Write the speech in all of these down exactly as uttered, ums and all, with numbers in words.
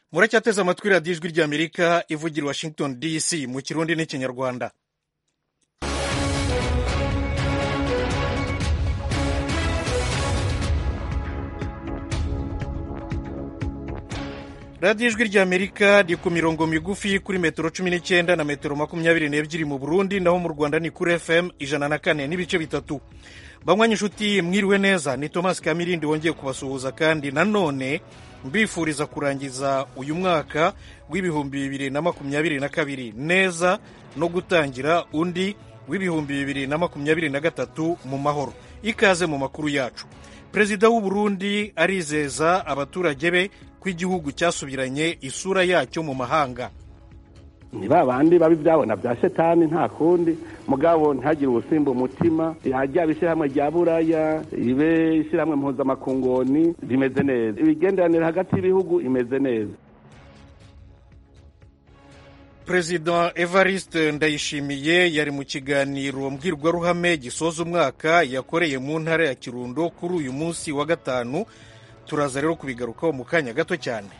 muracyateze amatwi radiyo ijwi ry'amerika ivugira Washington D C mu kirundi n'ikinyarwanda. radiyo ijwi ry'amerika ni ku mirongo migufi kuri metero cumi n'icyenda na metero makumyabiri n'ebyiri mu Burundi, naho mu Rwanda ni kuri F M ijana na kane n'ibice bitatu. Banywanyi inshuti mwiriwe neza, ni Thomas Kamirindi wongeye kubasuhuza kandi nanone mbifuriza kurangiza uyu mwaka w'ibihumbi bibiri na makumyabiri na kabiri neza no gutangira undi w'ibihumbi bibiri na makumyabiri na gatatu mu mahoro. Ikaze mu makuru yacu. Perezida w'u Burundi arizeza abaturage be ko igihugu cyasubiranye isura yacyo mu mahanga. Ni babandi babi byabona bya shetani nta kundi, mugabo ntagire ubusimba umutima, yajya bishyirahamwe rya Buraya, ibe ishyirahamwe mpuzamakungoni rimeze neza, ibigenderanire hagati y'ibihugu imeze neza. Perezida Evariste Ndayishimiye yari mu kiganiro mbwirwaruhame gisoza umwaka yakoreye mu ntara ya Kirundo kuri uyu munsi wa gatanu. Turaza rero kubigarukaho mu kanya gato cyane.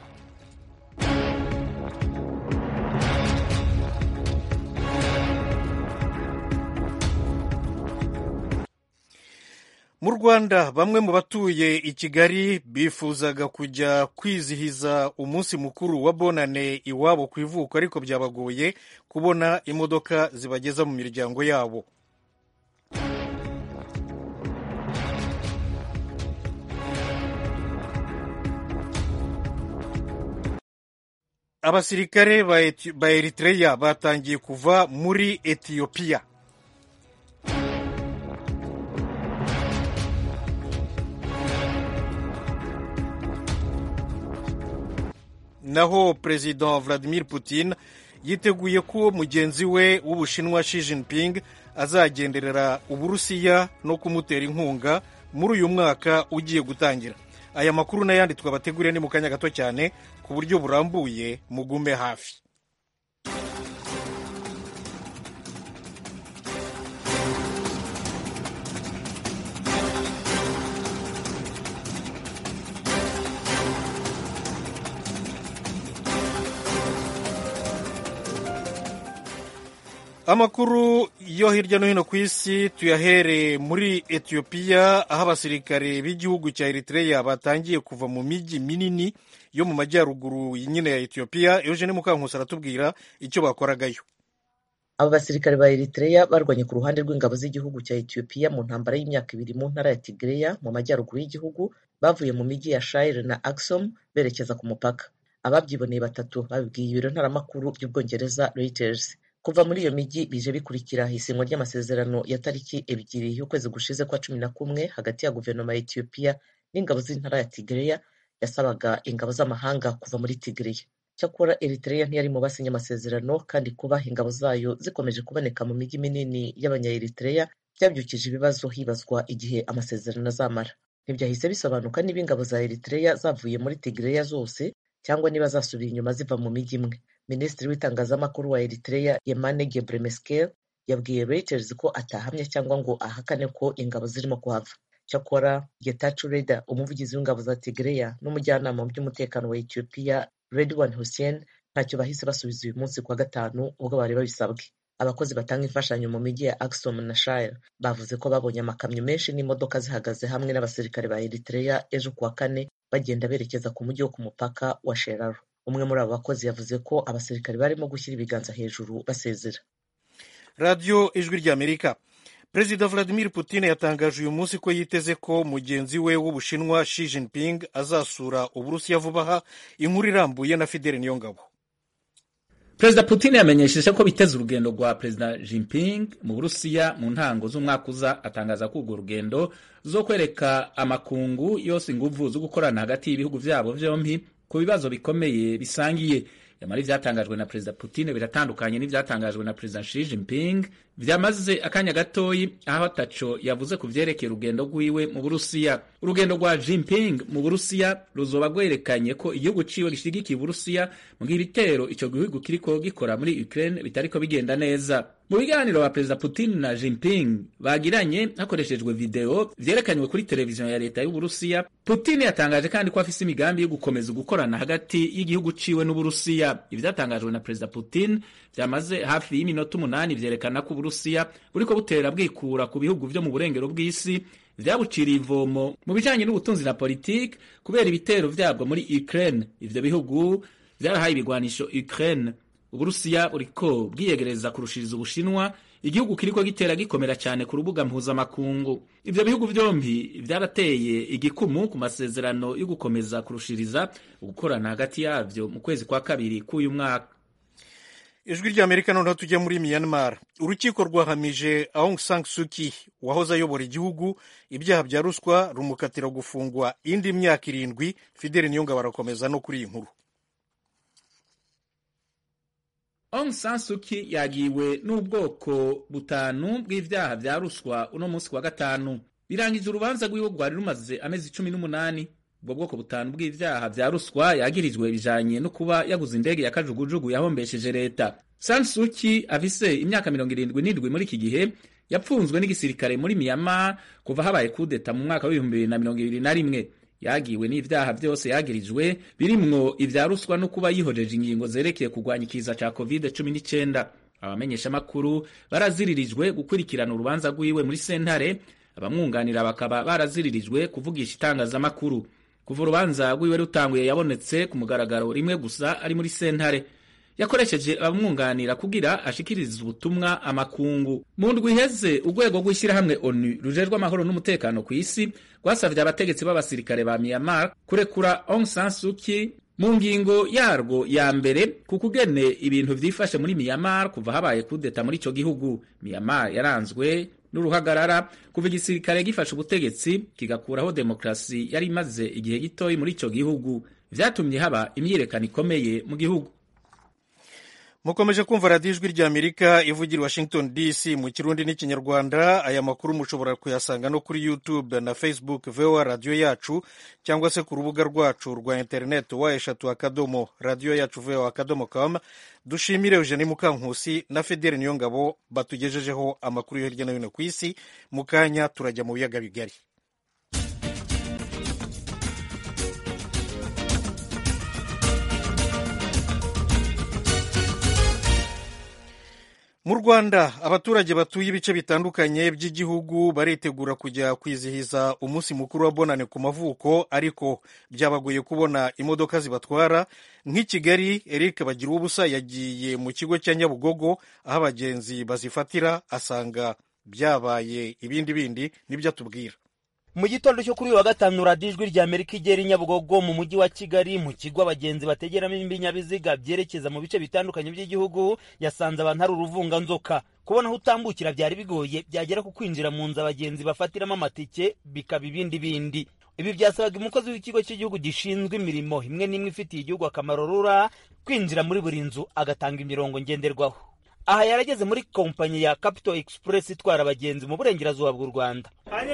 Mu Rwanda bamwe mu batuye i Kigali bifuzaga kujya kwizihiza umunsi mukuru wa bonane iwabo ku ivuko, ariko byabagoye kubona imodoka zibageza mu miryango yabo. Abasirikare ba Eritrea batangiye kuva muri Ethiopia. Naho Perezida Vladimir Putin yiteguye ko mugenzi we w'Ubushinwa Xi Jinping azagenderera Uburusiya no kumutera inkunga muri uyu mwaka ugiye gutangira. Aya makuru n'ayandi twabateguriye ni mu kanya gato cyane ku buryo burambuye, mugume hafi. Amakuru yo hirya no hino ku isi tuyahere muri Ethiopia, aho abasirikare b'igihugu cya Eritrea batangiye kuva mu miji minini yo mu majyaruguru nyine ya Ethiopia. Eugene Mukankusi aratubwira icyo bakoragayo. Abo basirikare ba Eritrea barwanye ku ruhande rw'ingabo z'igihugu cya Ethiopia mu ntambara y'imyaka ibiri mu ntara ya Tigray mu majyaruguru y'igihugu, bavuye mu miji ya Shire na Aksum berekeza ku mupaka. Ababyiboneye batatu babibwiye ibiro ntaramakuru by'Ubwongereza Reuters. Kuva muri iyo miji bije bikurikira isinywa ry'amasezerano ya tariki ebyiri y'ukwezi gushize kwa cumi na kumwe hagati ya guverinoma ya Ethiopia n'ingabo z'intara ya Tigray yasabaga ingabo z'amahanga kuva muri Tigray. Cyakora Eritrea ntiyari mu basinye amasezerano, kandi kuba ingabo zayo zikomeje kuboneka mu miji minini y'abanya-Eritrea byabyukije ibibazo, hibazwa igihe amasezerano azamara. Ntibyahise bisobanuka niba ingabo za Eritrea zavuye muri Tigray zose cyangwa niba zasubira inyuma ziva mu miji imwe. Minisitiri w'itangazamakuru wa Eritrea Yemane Gebremeskel yabwiye Reuters ko atahamya cyangwa ngo ahakane ko ingabo zirimo kuhava. Cyakora Getachew Reda, umuvugizi w'ingabo za Tigray n'umujyanama mu by'umutekano wa Ethiopia Redwan Hussein, ntacyo bahise basubiza uyu munsi kwa gatanu ubwo bari babisabwe. Abakozi batanga imfashanyo mu miji ya Aksum na Shire bavuze ko babonye amakamyo menshi n'imodoka zihagaze hamwe n'abasirikare ba Eritrea ejo kuwa kane bagenda berekeza ku mujyi wo ku mupaka wa Sheraro. Umwe muri abo bakozi yavuze ko abasirikare barimo gushyira ibiganza hejuru basezera. Radio Ijwi ry'Amerika. Perezida Vladimir Putin yatangaje uyu munsi ko yiteze ko mugenzi we w'Ubushinwa Xi Jinping azasura Uburusiya vuba aha. Inkuru irambuye na Fidele Niyongabo. Perezida Putin yamenyesheje ko biteze urugendo rwa Perezida Jinping mu Burusiya mu ntango z'umwaka uza, atangaza ko urwo rugendo zo kwereka amakungu yose inguvu zo gukorana hagati y'ibihugu byabo byombi ku bibazo bikomeye bisangiye. Yamara ivyatangajwe na Perezida Putin biratandukanye n'ivyatangajwe na Perezida Xi Jinping vyamaze akanya gatoyi aho ataco yavuze ku vyerekeye urugendo rwiwe mu Burusiya. Urugendo rwa Jinping mu Burusiya ruzoba rwerekanye ko igihugu ciwe gishigikiye Uburusiya mu gihe ibitero ico gihugu kiriko gikora muri Ukraine bitariko bigenda neza. Mu biganiro ba Perezida Putin na Jinping bagiranye hakoreshejwe video vyerekanywe kuri televiziyo ya leta y'Uburusiya, Putin yatangaje kandi ko afise imigambi yo gukomeza gukorana hagati y'igihugu ciwe n'Uburusiya. Ivyatangajwe na Perezida Putin vyamaze hafi y'iminota umunani vyerekana ko Uburusiya buriko butera bwikura ku bihugu vyo mu burengero bw'isi vyabuciriye ivomo mu bijanye n'ubutunzi na politiki kubera ibitero vyabwo muri Ukraine. Ivyo bihugu vyarahaye ibigwanisho Ukraine. Uburusiya buriko bwiyegereza kurushiriza Ubushinwa, igihugu kiriko gitera gikomera cyane ku rubuga mpuzamakungu. Ivyo bihugu vyombi vyarateye igikumu ku masezerano yo gukomeza kurushiriza gukorana hagati yavyo mu kwezi kwa kabiri k'uyu mwaka. Ijwi ry'Amerika noneho tujya muri Myanmar. Urukiko rwahamije Aung San Suu Kyi wahoze ayobora igihugu ibyaha bya ruswa rumukatira gufungwa indi myaka irindwi. Fidel Niyonga barakomeza no kuri iyi nkuru. Aung San Suu Kyi yagiwe n'ubwoko butanu bw'ivyaha vya ruswa uno munsi wa gatanu. Birangije urubanza rwiwe rwari rumaze amezi cumi n'umunani. Ubwo bwoko butanu bw'ivyaha vya ruswa yagirijwe bijanye no kuba yaguze indege ya kajugujugu yahombesheje leta. San Suu Kyi afise imyaka mirongo irindwi n'indwi muri iki gihe, yapfunzwe n'igisirikare muri Myanmar kuva habaye kudeta mu mwaka w'ibihumbi bibiri na mirongo ibiri na rimwe. Yagiwe n'ivyaha vyose yagirijwe birimwo ivya ruswa no kuba yihojeje ingingo zerekeye kugwanya ikiza ca covid cumi n'icenda. Abamenyesha makuru baraziririjwe gukurikirana urubanza rwiwe muri sentare, abamwunganira bakaba baraziririjwe kuvugisha itangazamakuru. Kuva urubanza rwiwe rutanguye yabonetse ku mugaragaro rimwe gusa ari muri sentare. Yakoresheje abamwunganira kugira ashikirize ubutumwa amakungu. Mu ndwi iheze urwego rw'ishyirahamwe ONU rujejwe amahoro n'umutekano ku isi rwasavye abategetsi b'abasirikare ba Myanmar kurekura Aung San Suu Kyi mu ngingo yarwo ya mbere ku kugene ibintu vyifashe muri Myanmar kuva habaye kudeta muri ico gihugu. Myanmar yaranzwe n'uruhagarara kuva igisirikare gifashe ubutegetsi kigakuraho demokrasi yari imaze igihe gitoyi muri ico gihugu. Vyatumye haba imyiyerekano ikomeye mu gihugu. Mukomeje kumva radiyo ijwi ry'Amerika ivugira Washington D C mu Kirundi n'Ikinyarwanda. Aya makuru mushobora kuyasanga no kuri YouTube na Facebook V O A radio yacu, cyangwa se ku rubuga rwacu rwa internet wa eshatu akadomo radio yacu V O A akadomo com. Dushimire Eugenie Mukankusi na Fidel Niyongabo batugejejeho amakuru yo hirya no hino ku isi. Mu kanya turajya mu biyaga bigari. Mu Rwanda abaturage batuye ibice bitandukanye by'igihugu baritegura kujya kwizihiza umunsi mukuru wa bonane ku mavuko, ariko byabagoye kubona imodoka zibatwara. Nk'i Kigali, Eric Bagiruwubusa yagiye mu kigo cya Nyabugogo aho abagenzi bazifatira, asanga byabaye ibindi bindi nibyo atubwira. Mu gitondo cyo kuri wa gatanu radiyo ijwi ry'Amerika igera i Nyabugogo mu mujyi wa Kigali mu kigo abagenzi bategeramo ibinyabiziga byerekeza mu bice bitandukanye by'igihugu, yasanze abantu ari uruvunganzoka. Kubona aho utambukira byari bigoye, byagera ku kwinjira mu nzu abagenzi bafatiramo amatike bikaba ibindi bindi. Ibi byasabaga umukozi w'ikigo cy'igihugu gishinzwe imirimo imwe n'imwe ifitiye igihugu akamaro rura kwinjira muri buri nzu agatanga imirongo ngenderwaho. Aha yarageze muri kompanyi ya Capital Express itwara abagenzi mu burengerazuba bw'u Rwanda.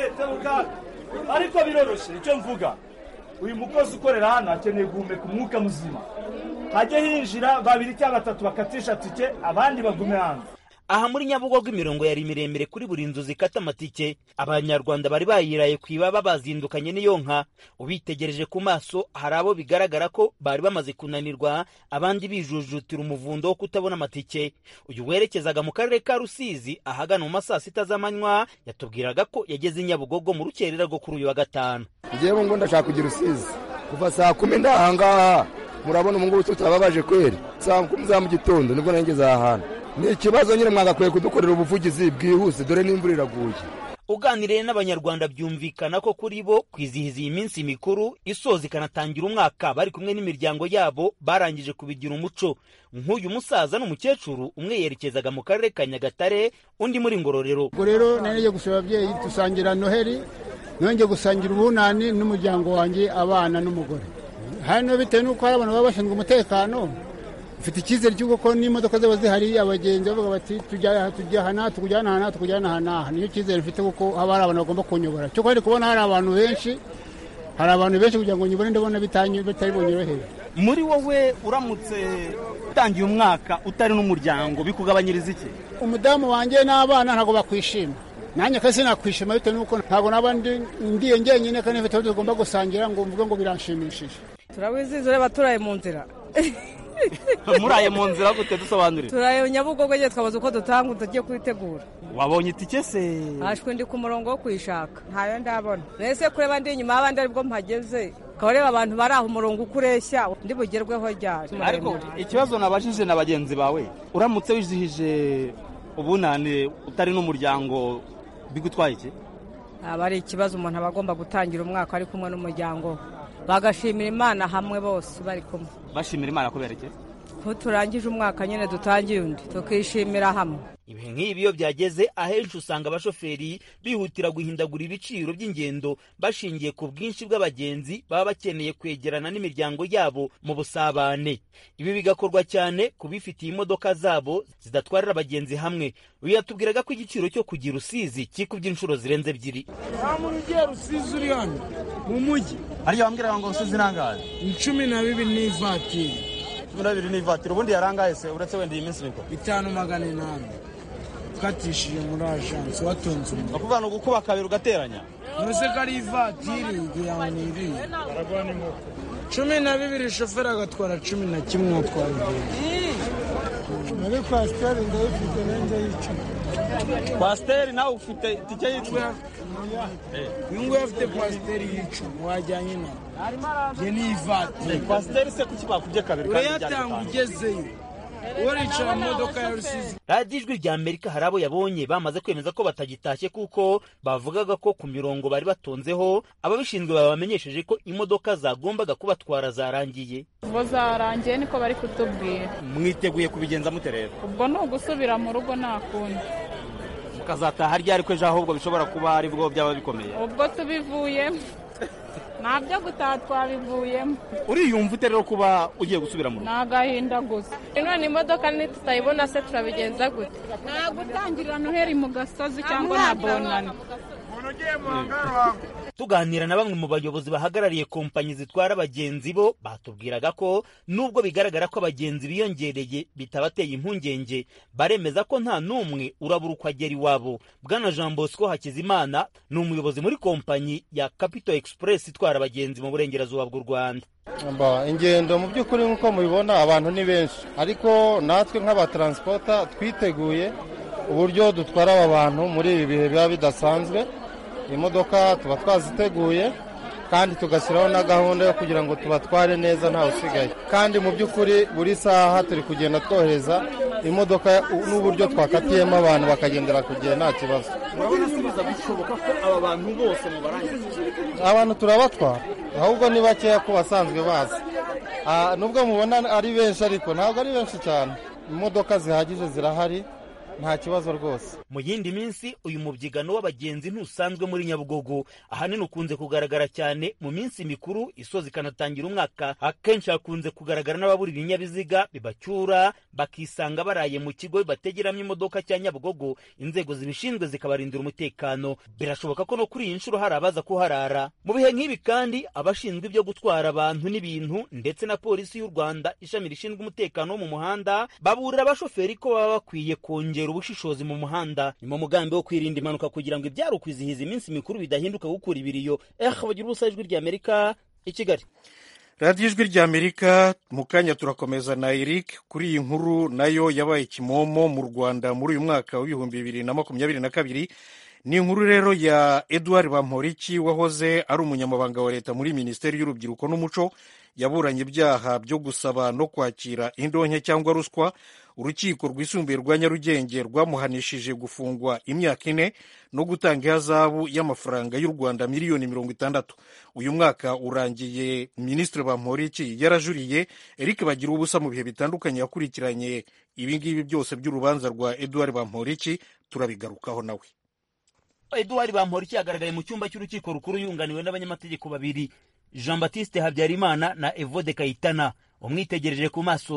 Ariko biroroshe icyo mvuga, uyu mukozi ukorera hano akeneye guhumeka umwuka muzima. Hajye hinjira babiri cyangwa batatu bakatisha tike, abandi bagume hanze. Aha muri Nyabugogo imirongo yari miremire kuri buri nzu zikata amatike. Abanyarwanda bari bayiraye kwibaba bazindukanye n'iyo nka. Ubitegereje ku maso hari abo bigaragara ko bari bamaze kunanirwa, abandi bijujutira umuvundo wo kutabona amatike. Uyu werekezaga mu karere ka Rusizi ahagana mu masaa sita z'amanywa yatubwiraga ko yageze i Nyabugogo mu rukerera rwo kuri uyu wa gatanu. Ngiye ngo ndashaka kugira Rusizi kuva saa kumi ndahangaha, murabona umungu tutababaje kweri. Saa kumi za mu gitondo nibwo nangeze aha hantu. Ni ikibazo nyine mwagakwiye kudukorera ubuvugizi bwihuse, dore n'imvura iraguye. Uganiriye n'abanyarwanda byumvikana ko kuri bo kwizihiza iyi minsi mikuru isoza ikanatangira umwaka bari kumwe n'imiryango yabo barangije kubigira umuco. Nk'uyu musaza n'umukecuru, umwe yerekezaga mu karere ka Nyagatare, undi muri Ngororero. Ubwo rero nari gusaba ababyeyi dusangira Noheli, nongeye gusangira ubunani n'umuryango wanjye, abana n'umugore. Hano bitewe n'uko hari abantu baba bashinzwe umutekano, mfite icyizere cy'uko ko n'imodoka zaba zihari abagenzi bavuga bati tujya tujya hana tukujyana hana tukujyana hana niyo cyizere mfite kuko haba hari abantu bagomba kunyobora cyo kwari kubona hari abantu benshi hari abantu benshi kugira ngo nyibone ndabona bitanyu bitari bunyoroheye. Muri wowe uramutse utangiye umwaka utari n'umuryango bikugabanyiriza iki? Umudamu wanjye n'abana ntago bakwishima, nanjye kasi nakwishima bitewe nuko ntago nabandi ndiye ngenyine kandi mfite tugomba gusangira ngo mvuge ngo biranshimishije. Turawizizo reba turaye mu nzira. Muraye mu nzira gute dusobanurira? Turaye Nyabugogo je twabaza uko dutanga tugiye kwitegura. Wabonye itike se? Ashwe ndi ku murongo wo kwishaka. Ntayo ndabona. Nese kureba ndi inyuma abandi aribwo mpageze. Kabareba abantu bari aho umurongo ukureshya ndi bugerweho ryari. Ariko ikibazo nabajije na bagenzi bawe, uramutse wizihije ubunane utari n'umuryango bigutwaye iki? Abari ikibazo umuntu abagomba gutangira umwaka ari kumwe n'umuryango bagashimira Imana hamwe bose bari kumwe. Bashimira Imana kubera iki? Ko turangije umwaka nyene dutangiye undi tukishimira hamwe. Ibihe nk'ibi iyo byageze ahenshi usanga abashoferi bihutira guhindagura ibiciro by'ingendo bashingiye ku bwinshi bw'abagenzi baba bakeneye kwegerana n'imiryango yabo mu busabane. Ibi bigakorwa cyane ku bifitiye imodoka zabo zidatwarira abagenzi hamwe. Uyu yatubwiraga ko igiciro cyo kugira Rusizi kikubye inshuro zirenze ebyiri. Nta muntu ugiye Rusizi uri hano mu mujyi. Ariyo wambwira ngo Rusizi nangaye cumi na bibiri n'ivatiri. cumi na bibiri n'ivatiri ubundi yarangaye se uretse wenda iyi minsi mikuru. Bitanu magana inani. Katishije muri agence watonze umuntu. Bakuvana gukuba kabiri ugateranya. Nose kari ivatiri yaniri. Baragwana imoko. cumi na bibiri shoferi agatwara cumi na kimwe atwara. Muri Pasteur ndayifite nende y'icumi. Pasteur nawe ufite itike y'icumi. Yungu afite Pasteur y'icumi wajyanye na. Je ni ivatiri. Pasteur se kuki bakubye kabiri kandi yatanga ugezeyo. Radiyo Ijwi rya Amerika hari abo yabonye bamaze kwemeza ko batagitashye kuko bavugaga ko ku mirongo bari batonzeho ababishinzwe babamenyesheje ko imodoka zagombaga kubatwara zarangiye. Ubwo zarangiye niko bari kutubwira. Mwiteguye kubigenza mute rero? Ubwo ni ugusubira mu rugo nta kundi. Mukazataha ryari ko ejo ahubwo bishobora kuba ari bwo byaba bikomeye? Ubwo tubivuyemo ntabyo gutaha twabivuyemo. Uriyumva ute rero kuba ugiye gusubira mu rugo? Nagahinda gusa. None imodoka nitutayibona se turabigenza gute? Nta gutangirira Noheri mu gasozi cyangwa na bonani. Tuganira na bamwe mu bayobozi bahagarariye kompanyi zitwara abagenzi bo batubwiraga ko nubwo bigaragara ko abagenzi biyongereye bitabateye impungenge, baremeza ko nta numwe urabura uko agera iwabo. Bwana Jean Bosco Hakizimana ni umuyobozi muri kompanyi ya Capital Express itwara abagenzi mu burengerazuba bw'u Rwanda. Ingendo mu by'ukuri nk'uko mubibona abantu ni benshi, ariko natwe nk'abatransporta twiteguye uburyo dutwara aba bantu muri ibi bihe biba bidasanzwe. Imodoka tuba twaziteguye kandi tugashyiraho na gahunda yo kugira ngo tubatware neza ntawe usigaye, kandi mu by'ukuri buri saha turi kugenda twohereza imodoka n'uburyo twakatiyemo abantu bakagendera ku gihe nta kibazo. Urabona subiza bishoboka ko aba bantu bose mubarangiza? Abantu turabatwara ahubwo ni bakeya ko basanzwe bazi. Nubwo mubona ari benshi ariko ntabwo ari benshi cyane, imodoka zihagije zirahari nta kibazo rwose. Mu yindi minsi uyu mubyigano w'abagenzi ntusanzwe muri Nyabugogo, ahanini ukunze kugaragara cyane mu minsi mikuru isoza ikanatangira umwaka. Akenshi hakunze kugaragara n'ababura ibinyabiziga bibacyura bakisanga baraye mu kigo bategeramo imodoka cya Nyabugogo, inzego zibishinzwe zikabarindira umutekano. Birashoboka ko no kuri iyi nshuro hari abaza kuharara. Mu bihe nk'ibi kandi abashinzwe ibyo gutwara abantu n'ibintu ndetse na polisi y'u Rwanda ishami rishinzwe umutekano wo mu muhanda baburira abashoferi ko baba bakwiye kongera ubushishozi mu muhanda. Ni mu mugambi wo kwirinda impanuka kugira ngo ibyaro kwizihiza iminsi mikuru bidahinduka gukura ibiriyo. Eh bagira ubusa Ijwi rya Amerika i Kigali. Radiyo Ijwi rya Amerika mu kanya turakomeza na Eric kuri iyi nkuru nayo yabaye kimomo mu Rwanda muri uyu mwaka w'ibihumbi bibiri na makumyabiri na kabiri. Ni inkuru rero ya Edouard Bamporiki wahoze ari umunyamabanga wa leta muri Minisiteri y'Urubyiruko n'Umuco, yaburanye ibyaha byo gusaba no kwakira indonke cyangwa ruswa. Urukiko rwisumbuye rwa Nyarugenge rwamuhanishije gufungwa imyaka ine no gutanga ihazabu y'amafaranga y'u Rwanda miliyoni mirongo itandatu. Uyu mwaka urangiye Minisitiri Bamporiki yarajuriye. Eric Bagira ubusa mu bihe bitandukanye yakurikiranye ibingibi byose by'urubanza rwa Edouard Bamporiki, turabigarukaho nawe. Edouard Bamporiki yagaragaye mu cyumba cy'urukiko rukuru yunganiwe n'abanyamategeko babiri, Jean Baptiste Habyarimana na Evode Kayitana. Umwitegereje ku maso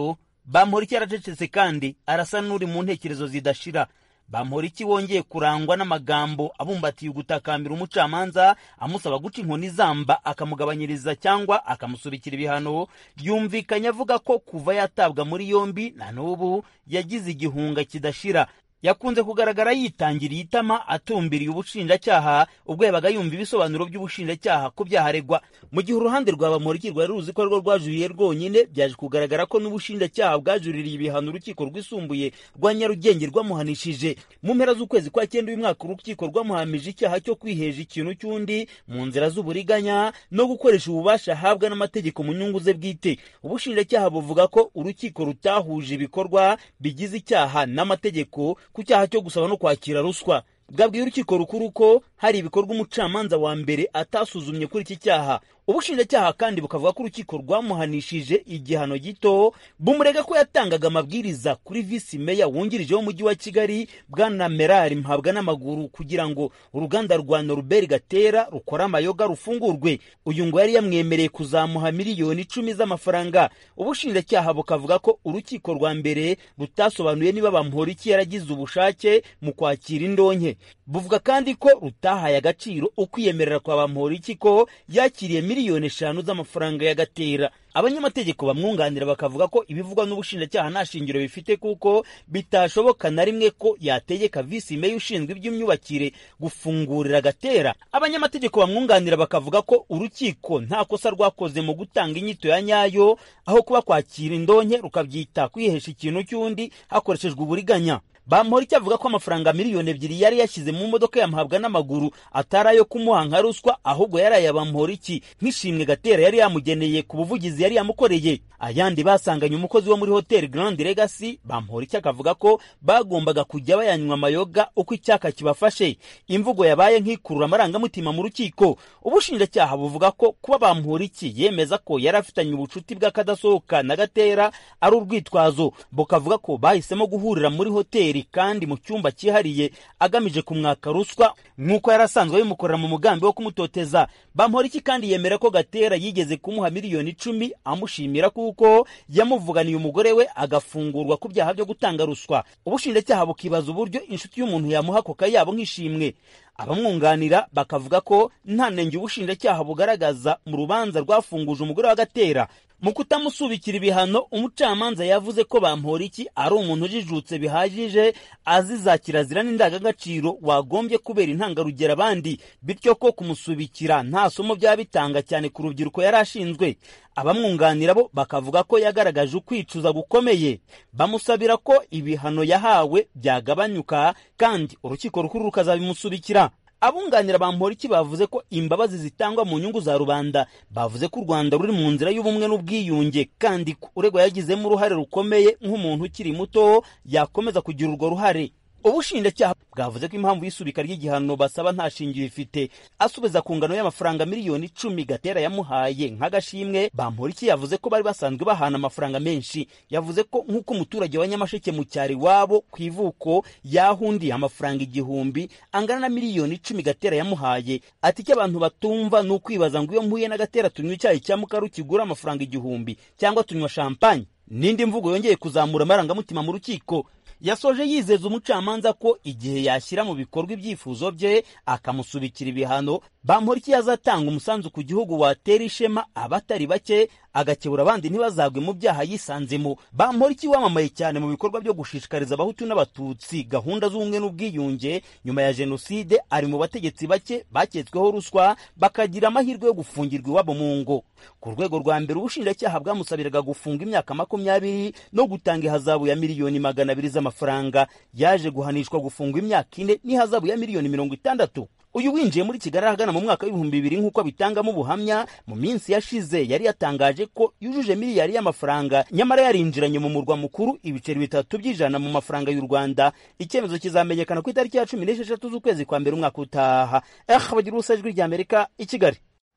Bamporiki yaracecetse kandi arasa n'uri mu ntekerezo zidashira. Bamporiki wongeye kurangwa n'amagambo abumbatiye ugutakambira umucamanza amusaba guca inkoni zamba akamugabanyiriza cyangwa akamusubikira ibihano. Yumvikanye avuga ko kuva yatabwa muri yombi na n'ubu yagize igihunga kidashira. Yakunze kugaragara yitangiriye itama atumbiriye ubushinjacyaha ubwo yabaga yumva ibisobanuro by'ubushinjacyaha ku byaharegwa. Mu gihe uruhande rwa Bamporiki rwari ruzi ko rwo rwajuriye rwonyine, byaje kugaragara ko n'ubushinjacyaha bwajuririye ibihano urukiko rwisumbuye rwa Nyarugenge rwamuhanishije. Mu mpera z'ukwezi kwa cyenda uyu mwaka urukiko rwamuhamije icyaha cyo kwiheje ikintu cy'undi mu nzira z'uburiganya no gukoresha ububasha ahabwa n'amategeko mu nyungu ze bwite. Ubushinjacyaha buvuga ko urukiko rutahuje ibikorwa bigize icyaha n'amategeko ku cyaha cyo gusaba no kwakira ruswa. Bwabwiye urukiko rukuru ko hari ibikorwa umucamanza wa mbere atasuzumye kuri iki cyaha. Ubushinjacyaha kandi bukavuga ko urukiko rwamuhanishije igihano gito, bumurega ko yatangaga amabwiriza kuri visi meya wungirije w'umujyi wa Kigali Bwana Merari Mpabwa n'amaguru kugira ngo uruganda rwa Norbert Gatera rukora amayoga rufungurwe. Uyu ngo yari yamwemereye kuzamuha miliyoni icumi z'amafaranga. Ubushinjacyaha bukavuga ko urukiko rwa mbere rutasobanuye niba Bamporiki yaragize ubushake mu kwakira indonke. Buvuga kandi ko rutahaye agaciro ukwiyemerera kwa Bamporiki ko yakiriye miliyoni eshanu z'amafaranga ya Gatera. Abanyamategeko bamwunganira bakavuga ko ibivugwa n'ubushinjacyaha nta shingiro bifite kuko bitashoboka na rimwe ko yategeka visi meya ushinzwe iby'imyubakire gufungurira Gatera. Abanyamategeko bamwunganira bakavuga ko urukiko nta kosa rwakoze mu gutanga inyito ya nyayo, aho kuba kwakira indonke rukabyita kwihesha ikintu cy'undi hakoreshejwe uburiganya. Bamporiki avuga ko amafaranga miliyoni ebyiri yari yashyize mu modoka ya Mpabwa n'amaguru atari ayo kumuha nka ruswa, ahubwo yari aya Bamporiki nk'ishimwe Gatera yari yamugeneye ku buvugizi yari yamukoreye. Ayandi basanganye umukozi wo muri Hotel Grand Legacy. Bamporiki akavuga ko bagombaga kujya bayanywa amayoga uko icyaka kibafashe. Imvugo yabaye nk'ikurura amarangamutima mu rukiko. Ubushinjacyaha buvuga ko kuba Bamporiki yemeza ko yari afitanye ubucuti bw'akadasohoka na Gatera ari urwitwazo. Bukavuga ko bahisemo guhurira muri hoteli kandi mu cyumba cyihariye agamije kumwaka ruswa nk'uko yarasanzwe bimukorera mu mugambi wo kumutoteza. Bamporiki kandi yemera ko Gatera yigeze kumuha miliyoni icumi amushimira kuko yamuvuganiye umugore we agafungurwa ku byaha byo gutanga ruswa. Ubushinjacyaha bukibaza uburyo inshuti y'umuntu yamuha koka yabo nk'ishimwe. Abamwunganira bakavuga ko nta nenge ubushinjacyaha bugaragaza mu rubanza rwafunguje umugore wa Gatera. Mu kutamusubikira ibihano, umucamanza yavuze ko Bamporiki ari umuntu ujijutse bihagije, aziza kirazira n'indangagaciro wagombye kubera intangarugero abandi, bityo ko kumusubikira nta somo byaba bitanga cyane ku rubyiruko yari ashinzwe. Abamwunganira bo bakavuga ko yagaragaje ukwicuza gukomeye. Bamusabira ko ibihano yahawe byagabanyuka kandi urukiko rukuru rukazabimusubikira. Abunganira Bamporiki bavuze ko imbabazi zitangwa mu nyungu za rubanda. Bavuze ko u Rwanda ruri mu nzira y'ubumwe n'ubwiyunge kandi uregwa yagizemo uruhare rukomeye nk'umuntu ukiri muto yakomeza kugira urwo ruhare. Ubushinjacyaha bwavuze ko impamvu y'isubika ry'igihano basaba nta shingiro ifite. Asubiza ku ngano y'amafaranga miliyoni icumi Gatera yamuhaye nk'agashimwe, Bamporiki yavuze ko bari basanzwe bahana amafaranga menshi. Yavuze ko nk'uko umuturage wa Nyamasheke mu cyari wabo ku ivuko yahundiye amafaranga igihumbi angana na miliyoni icumi Gatera yamuhaye. Ati icyo abantu batumva ni ukwibaza ngo iyo mpuye na Gatera tunywa icyayi cya mukaru kigura amafaranga igihumbi cyangwa tunywa champagne. Nindi mvugo yongeye kuzamura amarangamutima mu rukiko. Yasoje yizeza umucamanza ko igihe yashyira mu bikorwa ibyifuzo bye akamusubikira ibihano, Bamporiki yazatanga umusanzu ku gihugu watera ishema abatari bake, agakebura abandi ntibazagwe mu byaha yisanzemo. Bamporiki wamamaye cyane mu bikorwa byo gushishikariza abahutu n'abatutsi gahunda z'ubumwe n'ubwiyunge nyuma ya jenoside, ari mu bategetsi bake baketsweho ruswa bakagira amahirwe yo gufungirwa iwabo mu ngo. Ku rwego rwa mbere ubushinjacyaha bwamusabiraga gufunga imyaka makumyabiri no gutanga ihazabu ya miliyoni magana abiri z'amafaranga. Yaje guhanishwa gufungwa imyaka ine n'ihazabu ya miliyoni mirongo itandatu. Uyu winjiye muri Kigali ahagana mu mwaka w'ibihumbi bibiri nk'uko bitangamo ubuhamya mu minsi yashize yari yatangaje ko yujuje miliyari y'amafaranga, nyamara yarinjiranye mu murwa mukuru ibiceri bitatu by'ijana mu mafaranga y'u Rwanda. Icyemezo kizamenyekana ku itariki ya cumi n'esheshatu z'ukwezi kwa mbere umwaka utaha. Eh, bagira ubusa ijwi ry'Amerika i Kigali.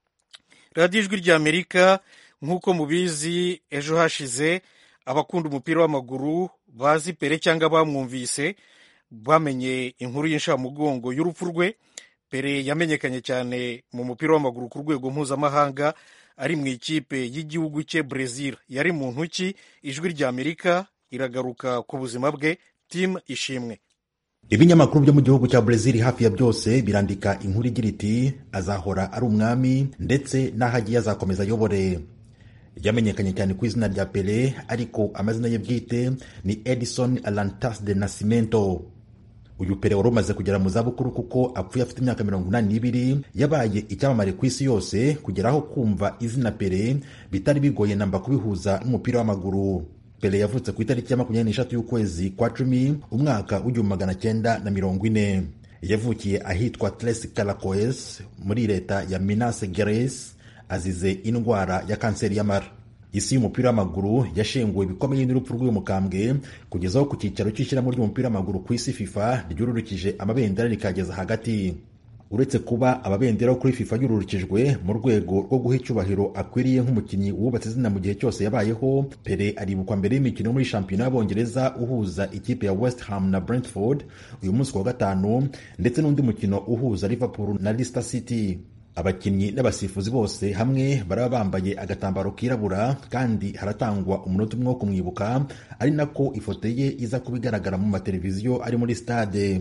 radiyo ijwi ry'Amerika nk'uko mubizi, ejo hashize abakunda umupira w'amaguru bazi Pele cyangwa bamwumvise bamenye inkuru y'inshamugongo y'urupfu rwe. Pele yamenyekanye cyane mu mupira w'amaguru ku rwego mpuzamahanga ari mu ikipe y'igihugu cye Brazil. Yari mu ntoki. Ijwi rya Amerika iragaruka ku buzima bwe. Tim Ishimwe. Ibinyamakuru byo mu gihugu cya Brazil hafi ya byose birandika inkuru igira iti azahora ari umwami ndetse n'aho agiye azakomeza ayobore. Yamenyekanye cyane ku izina rya Pele, ariko amazina ye bwite ni Edson Arantes de Nascimento. Uyu Pele wari umaze kugera mu zabukuru kuko apfuye afite imyaka mirongo inani n'ibiri, yabaye icyamamare ku isi yose kugeraho kumva izina Pele bitari bigoye namba kubihuza n'umupira w'amaguru. Pele yavutse ku itariki ya makumyabiri n'eshatu y'ukwezi kwa cumi umwaka w'igihumbi magana cyenda na mirongo ine. Yavukiye ahitwa Tres Caracoes muri leta ya Minas Gerais, azize indwara ya kanseri y'amara. Isi y'umupira w'amaguru yashenguwe bikomeye n'urupfu rw'uyu mukambwe kugezaho ku cyicaro cy'ishyirahamwe ry'umupira w'amaguru ku isi FIFA ryururukije amabendera rikageza hagati. Uretse kuba ababendera kuri FIFA yururukijwe mu rwego rwo guha icyubahiro akwiriye nk'umukinnyi wubatse izina mu gihe cyose yabayeho, Pele aribukwa mbere y'imikino muri shampiyona y'Abongereza uhuza ikipe ya West Ham na Brentford uyu munsi wa gatanu, ndetse n'undi mukino uhuza Liverpool na Leicester City. Abakinnyi n'abasifuzi bose hamwe baraba bambaye agatambaro kirabura, kandi haratangwa umunota umwe wo kumwibuka, ari nako ifoto ye iza kubigaragara mu mateleviziyo ari muri stade.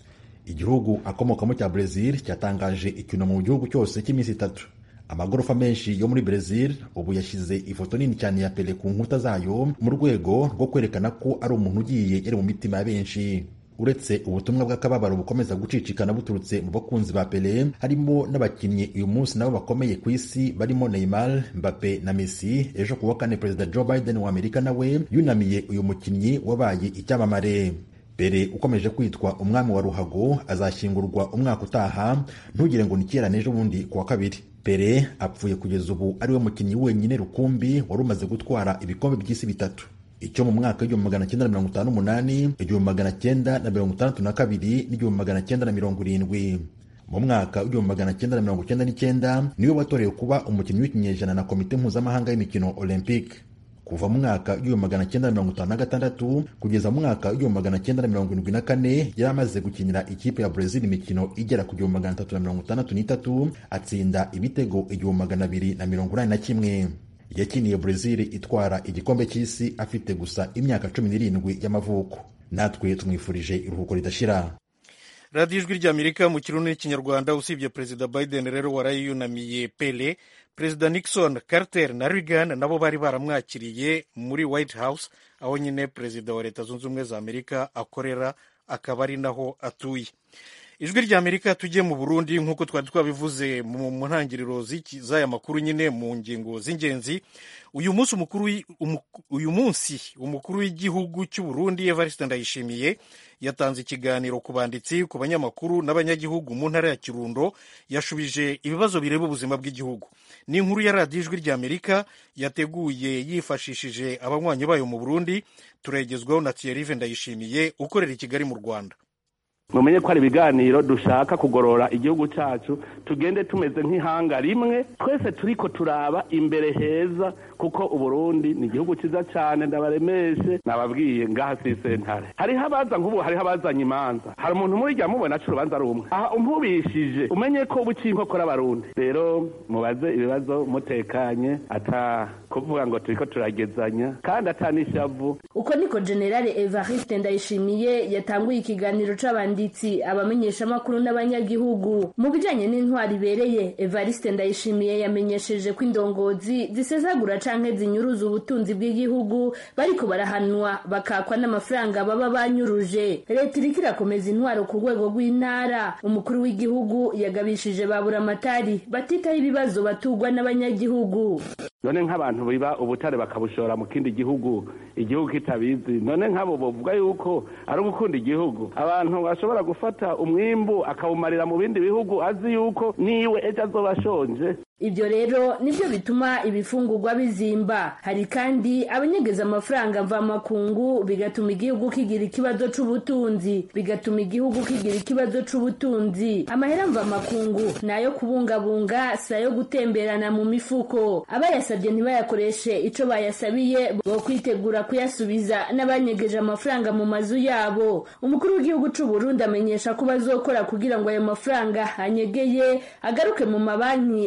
Igihugu akomokamo cya Brazil cyatangaje icyunamo mu gihugu cyose cy'iminsi itatu. Amagorofa menshi yo muri Brazil ubu yashyize ifoto nini cyane ya Pele ku nkuta zayo mu rwego rwo kwerekana ko ari umuntu ugiye yari mu mitima ya benshi. Uretse ubutumwa bw'akababaro bukomeza gucicikana buturutse mu bakunzi ba Pele, harimo n'abakinnyi uyu munsi nabo bakomeye ku isi barimo Neymar, Mbappe na Messi. Ejo kuwa kane Perezida Joe Biden wa Amerika nawe yunamiye uyu mukinnyi wabaye icyamamare. Pele ukomeje kwitwa umwami wa ruhago azashyingurwa umwaka utaha, ntugire ngo ni kera n'ejo bundi kuwa kabiri. Pele apfuye kugeza ubu ari we mukinnyi wenyine rukumbi wari umaze gutwara ibikombe by'isi bitatu, icyo mu mwaka w'igihumbi magana cyenda na mirongo itanu n'umunani, igihumbi magana cyenda na mirongo itandatu na kabiri n'igihumbi magana cyenda na mirongo irindwi. Mu mwaka w'igihumbi magana cyenda na mirongo cyenda n'icyenda niwe watorewe kuba umukinnyi w'ikinyejana na komite mpuzamahanga y'imikino Olympique. Kuva mu mwaka w'igihumbi magana cyenda na mirongo itanu na gatandatu kugeza mu mwaka w'igihumbi magana cyenda na mirongo irindwi na kane yari amaze gukinira ikipe ya Brazil imikino igera ku gihumbi magana atatu na mirongo itandatu n'itatu, atsinda ibitego igihumbi magana abiri na mirongo inani na kimwe. Yakiniye Brazil itwara igikombe cy'isi afite gusa imyaka cumi n'irindwi y'amavuko. Natwe tumwifurije iruhuko ridashira. Radio Ijwi ry'Amerika mu Kirundi n'Ikinyarwanda. Usibye Perezida Biden rero warayunamiye Pele, Perezida Nixon, Carter na Reagan nabo bari baramwakiriye muri White House, aho nyine Perezida wa Leta Zunze Ubumwe za Amerika akorera, akaba ari naho atuye. Ijwi ry'Amerika tujye mu Burundi nk'uko twari twabivuze mu ntangiriro z'aya makuru nyine mu ngingo z'ingenzi. Uyu munsi umukuru uyu munsi umukuru w'igihugu cy'u Burundi Evariste Ndayishimiye yatanze ikiganiro ku banditsi, ku banyamakuru n'abanyagihugu mu ntara ya Kirundo. Yashubije ibibazo bireba ubuzima bw'igihugu. Ni inkuru ya Radio Ijwi ry'Amerika yateguye yifashishije abanywanyi bayo mu Burundi. Turegezwaho na Thierry Ndayishimiye ukorera i Kigali mu Rwanda. mumenye ko ari ibiganiro dushaka kugorora igihugu cyacu, tugende tumeze nk'ihanga rimwe, twese turiko turaba imbere heza, kuko Uburundi ni igihugu cyiza cyane. Ndabaremeshe nababwiye ngaha si sentare, hariho abaza nk'ubu, hariho abazanye imanza, hari umuntu muri rya mubona aca urubanza rumwe, aha umpubishije umenye ko ubuciye inkokora Abarundi. Rero mubaze ibibazo mutekanye, ata kuvuga ngo turiko turagezanya kandi atanishavu. Uko niko General Evariste Ndayishimiye yatanguye ikiganiro c'abandi abamenyesha makuru n'abanyagihugu mu bijanye n'intwari bereye. Evariste Ndayishimiye yamenyesheje ko indongozi zisezagura canke zinyuruza ubutunzi bw'igihugu bariko barahanwa bakakwa n'amafaranga baba banyuruje. Leta iriko irakomeza intwaro ku rwego rw'intara. Umukuru w'igihugu yagabishije babura amatari batitaho ibibazo batugwa n'abanyagihugu. None nk'abantu biba ubutare bakabushora mu kindi gihugu, igihugu kitabizi, none nk'abo bovuga yuko ari ugukunda igihugu? Abantu bashobora gufata umwimbu akawumarira mu bindi bihugu azi yuko niwe ejo azoba ashonje. Ibyo rero nibyo bituma ibifungurwa bizimba. Hari kandi abanyegeza amafaranga mva makungu, bigatuma igihugu kigira ikibazo c'ubutunzi bigatuma igihugu kigira ikibazo c'ubutunzi. Amahera mva makungu nayo kubungabunga, sayo gutemberana mu mifuko. Abayasabye ntibayakoreshe ico bayasabiye, bo kwitegura kuyasubiza n'abanyegeje amafaranga mu mazu yabo. Umukuru w'igihugu c'u Burundi amenyesha ko bazokora kugira ngo ayo mafaranga anyegeye agaruke mu mabanki afashe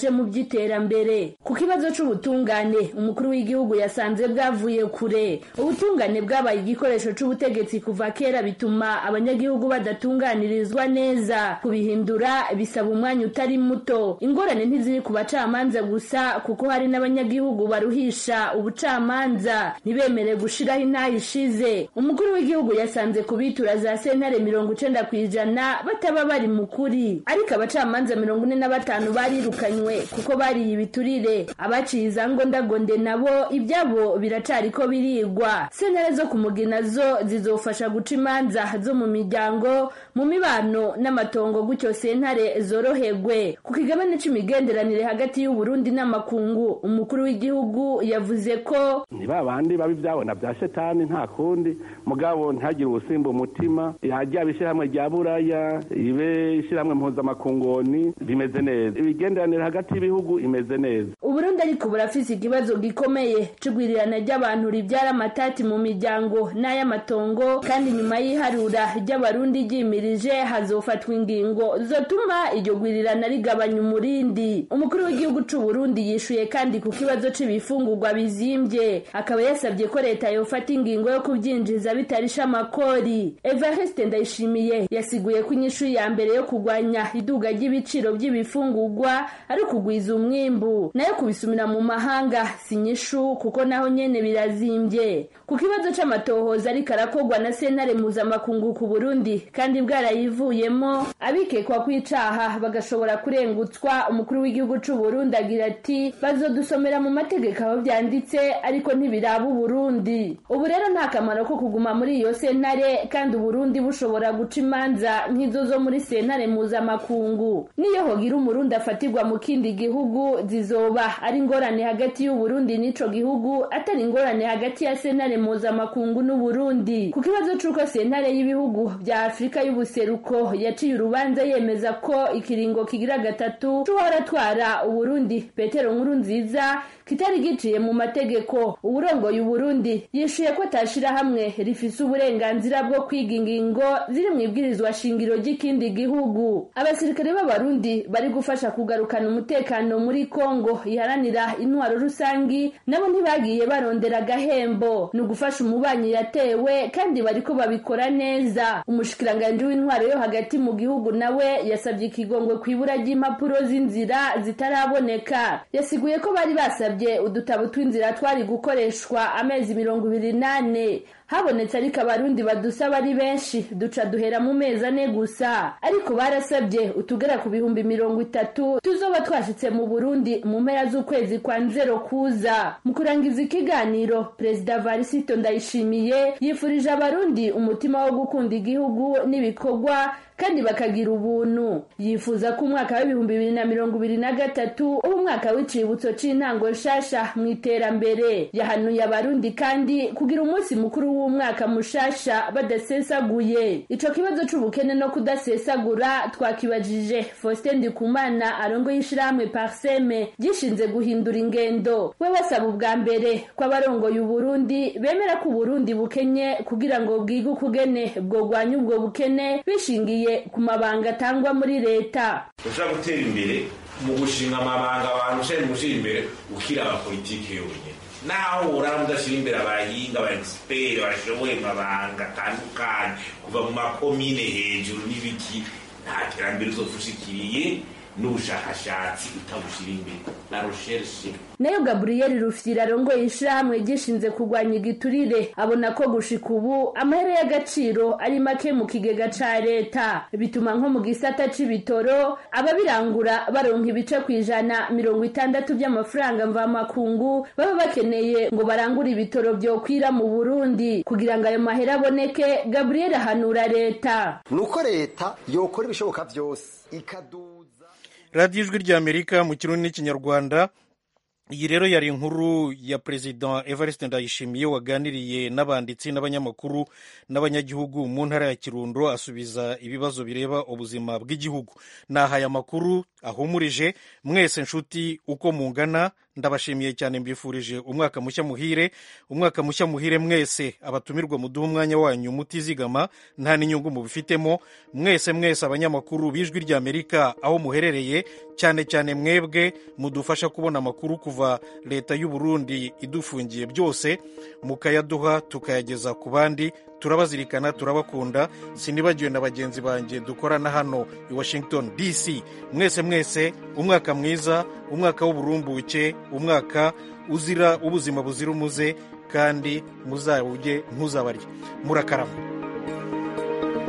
bafashe mu by'iterambere. Ku kibazo c'ubutungane umukuru w'igihugu yasanze bwavuye kure. Ubutungane bwabaye igikoresho c'ubutegetsi kuva kera bituma abanyagihugu badatunganirizwa neza. Kubihindura bisaba umwanya utari muto. Ingorane ntiziri ku bacamanza gusa kuko hari n'abanyagihugu baruhisha ubucamanza ntibemere gushiraho intayi ishize. Umukuru w'igihugu yasanze kubitura za sentare mirongo icenda kw'ijana bataba bari mukuri, ariko abacamanza mirongo ine na batanu barirukanywe kuko bariye ibiturire. Abaciye izangondagonde nabo ibyabo biracariko birigwa. Sentare zo kumugina zo zizofasha guca imanza zo mu miryango, mu mibano n'amatongo, gutyo sentare zoroherwe. Ku kigabane c'imigenderanire hagati y'u Burundi n'amakungu umukuru w'igihugu yavuze ko ni babandi babi byabona bya shetani nta kundi, mugabo ntagire ubusimba umutima. Yajya bishyirahamwe rya buraya, ibe ishyirahamwe mpuzamakungoni, bimeze neza. Ibigenderanire hagati y'ibihugu imeze neza. Uburundi ariko burafise ikibazo gikomeye c'igwirirana ry'abantu ribyara amatati mu miryango n'ay'amatongo, kandi nyuma y'iharura ry'abarundi ryimirije hazofatwa ingingo zotuma iryo gwirirana rigabanya umurindi. Umukuru w'igihugu c'u Burundi yishuye kandi ku kibazo c'ibifungurwa bizimbye, akaba yasabye ko leta yofata ingingo yo kubyinjiza bitarisha amakori. Evariste Ndayishimiye yasiguye ko inyishu ya mbere yo kugwanya iduga ry'ibiciro by'ibifungurwa ari kugwiza umwimbu, nayo kubisumira mu mahanga si nyishu kuko naho nyene birazimbye. Ku kibazo c'amatohoza ariko arakogwa na sentare mpuzamakungu ku Burundi kandi bwarayivuyemo, abikekwa kwicaha bagashobora kurengutswa, umukuru w'igihugu c'u Burundi agira ati bazodusomera mu mategeko aho byanditse ariko ntibiraba Burundi. Ubu rero nta kamaro ko kuguma muri iyo sentare kandi Burundi bushobora guca imanza nk'izo zo muri sentare mpuzamakungu. Niyo hogira umurundi afatirwa mu kindi gihugu zizoba ari ingorane hagati y'u Burundi n'ico gihugu, atari ingorane hagati ya sentare mpuzamakungu n'u Burundi. Ku kibazo c'uko sentare y'ibihugu bya Afrika y'ubuseruko yaciye urubanza yemeza ko ikiringo kigira gatatu c'uhora atwara Uburundi Petero Nkurunziza kitari giciye mu mategeko, uburongoye Uburundi yishuye ko atashira hamwe rifise uburenganzira bwo kwiga ingingo ziri mu ibwirizwa shingiro ry'ikindi gihugu. Abasirikare b'abarundi bari gufasha kugarukana umutekano muri Kongo iharanira intwaro rusangi nabo ntibagiye barondera gahembo, no gufasha umubanyi yatewe kandi bariko babikora neza. Umushikiranganje w'intwaro yo hagati mu gihugu nawe yasabye ikigongwe kwibura ry'impapuro z'inzira zitaraboneka. Yasiguye ko bari basabye udutabo tw'inzira twari gukoreshwa amezi mirongo ibiri nane, habonetse ariko abarundi badusaba ari benshi duca duhera mu mezi ane gusa, ariko barasabye utugera ku bihumbi mirongo itatu tuzoba twashitse mu Burundi mu mpera z'ukwezi kwa nzero kuza. Mu kurangiza ikiganiro Perezida Varisito Ndayishimiye yifurije abarundi umutima wo gukunda igihugu n'ibikorwa kandi bakagira ubuntu. Yifuza ko umwaka w'ibihumbi bibiri na mirongo ibiri na gatatu ubu umwaka w'icibutso c'intango nshasha mu iterambere. Yahanuye abarundi kandi kugira umunsi mukuru w'umwaka mushasha badasesaguye. Ico kibazo c'ubukene no kudasesagura twakibajije Faustin Ndikumana arongoye ishirahamwe Parseme gishinze guhindura ingendo. We basaba ubwa mbere ko abarongoye Uburundi bemera ko Uburundi bukenye kugira ngo bwige ukugene bwogwanya ubwo bukene bishingiye ku mabanga atangwa muri leta. Ushaka gutera imbere mu gushinga amabanga abantu ushaka gushira imbere ukira abapolitike yonyine, naho urara mudashira imbere abahinga aba expert bashoboye mabanga atandukanye kuva mu makomine hejuru n'ibiki, nta terambere uzofushikiriye n'ubushakashatsi utabushira imbere na recherche. Nayo Gabriel Rufyira arongoye ishirahamwe gishinze kurwanya igiturire abona ko gushika ubu amahera y'agaciro ari make mu kigega ca leta, bituma nko mu gisata c'ibitoro ababirangura baronka ibice kwijana mirongo itandatu by'amafaranga mvamakungu baba bakeneye ngo barangure ibitoro vyokwira mu Burundi. Kugira ngo ayo mahera aboneke, Gabriel ahanura leta nuko leta yokora ibishoboka vyose ikaduza. Radio Ijwi ry'Amerika mu Kirundi n'Ikinyarwanda. Iyi rero yari inkuru ya President Evariste Ndayishimiye waganiriye n'abanditsi n'abanyamakuru n'abanyagihugu mu ntara ya Kirundo asubiza ibibazo bireba ubuzima bw'igihugu. Naha aya makuru ahumurije mwese nshuti uko mungana ndabashimiye cyane, mbifurije umwaka mushya muhire. Umwaka mushya muhire mwese abatumirwa, muduha umwanya wanyu mutizigama, nta n'inyungu mubifitemo. Mwese mwese abanyamakuru b'Ijwi ry'Amerika aho muherereye, cyane cyane mwebwe mudufasha kubona amakuru kuva leta y'u Burundi idufungiye byose, mukayaduha tukayageza ku bandi. Turabazirikana, turabakunda. Sinibagiwe na bagenzi banjye dukorana hano i Washington D C. Mwese mwese umwaka mwiza, umwaka w'uburumbuke, umwaka uzira ubuzima buzira umuze, kandi muzawuge ntuzabarye. Murakarama.